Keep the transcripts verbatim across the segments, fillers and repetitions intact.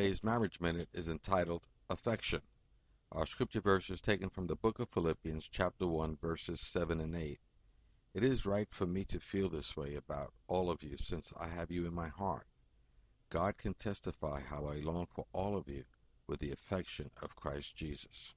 Today's Marriage Minute is entitled Affection. Our scripture verse is taken from the book of Philippians, chapter one, verses seven and eight. It is right for me to feel this way about all of you since I have you in my heart. God can testify how I long for all of you with the affection of Christ Jesus.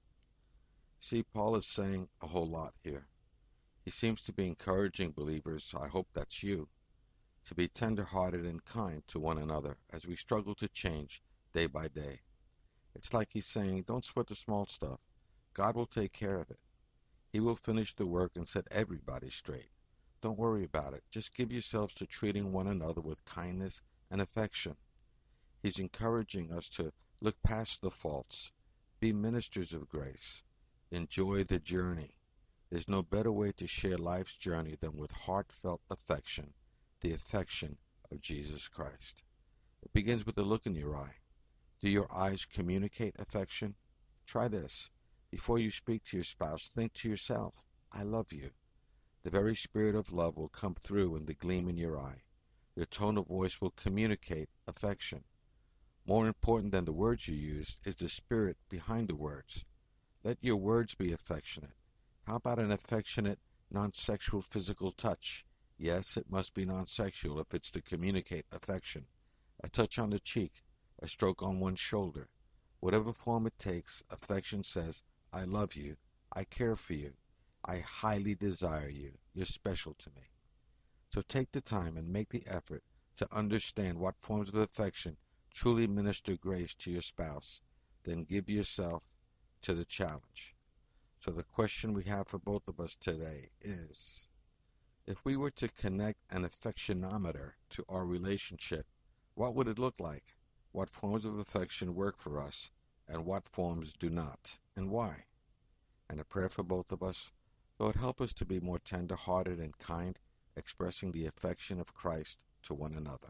See, Paul is saying a whole lot here. He seems to be encouraging believers, I hope that's you, to be tender-hearted and kind to one another as we struggle to change day by day. It's like he's saying, don't sweat the small stuff. God will take care of it. He will finish the work and set everybody straight. Don't worry about it. Just give yourselves to treating one another with kindness and affection. He's encouraging us to look past the faults, be ministers of grace, enjoy the journey. There's no better way to share life's journey than with heartfelt affection, the affection of Jesus Christ. It begins with the look in your eye. Do your eyes communicate affection? Try this. Before you speak to your spouse, think to yourself, I love you. The very spirit of love will come through in the gleam in your eye. Your tone of voice will communicate affection. More important than the words you use is the spirit behind the words. Let your words be affectionate. How about an affectionate, non-sexual physical touch? Yes, it must be non-sexual if it's to communicate affection. A touch on the cheek, a stroke on one's shoulder. Whatever form it takes, affection says, I love you, I care for you, I highly desire you, you're special to me. So take the time and make the effort to understand what forms of affection truly minister grace to your spouse. Then give yourself to the challenge. So the question we have for both of us today is, if we were to connect an affectionometer to our relationship, what would it look like? What forms of affection work for us, and what forms do not, and why? And a prayer for both of us. Lord, help us to be more tender-hearted and kind, expressing the affection of Christ to one another.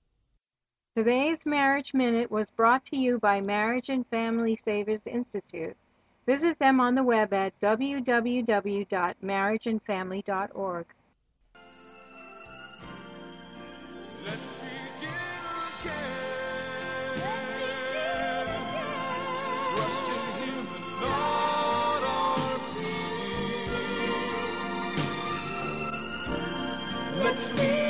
Today's Marriage Minute was brought to you by Marriage and Family Savers Institute. Visit them on the web at w w w dot marriage and family dot org. Let's begin again. Trust in Him and not our fears. Let's begin.